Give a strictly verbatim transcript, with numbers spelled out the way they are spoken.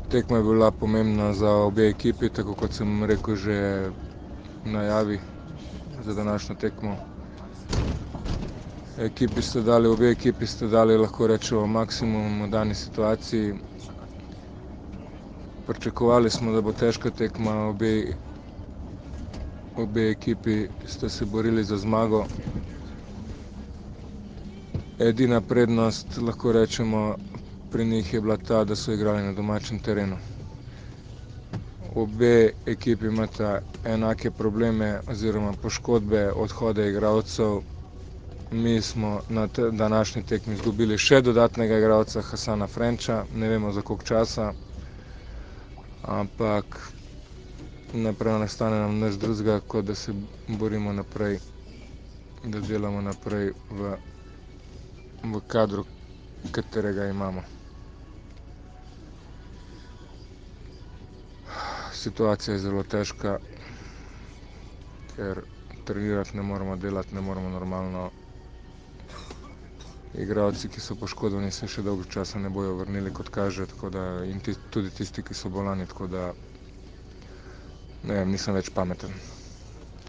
Tekma je bila pomembna za obe ekipi, tako kot sem rekel že v najavi za današnjo tekmo. Ekipi ste dali, obe ekipi ste dali, lahko rečemo, maksimum v dani situaciji. Pričakovali smo, da bo težka tekma, obe, obe ekipi ste se borili za zmago. Edina prednost, lahko rečemo, pri njih je bila ta, da so igrali na domačem terenu. Obe ekipi imata enake probleme oziroma poškodbe, odhode igralcev. Mi smo na današnji tekmi izgubili še dodatnega igralca, Hasana Frenča, ne vemo za koliko časa, ampak naprej ne stane nam nič drugega, kot da se borimo naprej, da delamo naprej v, v kadru, katerega imamo. Situacija je zelo težka, ker trenirati ne moremo, delati ne moremo normalno. Igralci, ki so poškodovani, se še dolgo časa ne bojo vrnili, kot kaže, tako da, in tudi tisti, ki so bolani, tako da ne vem, nisem več pameten.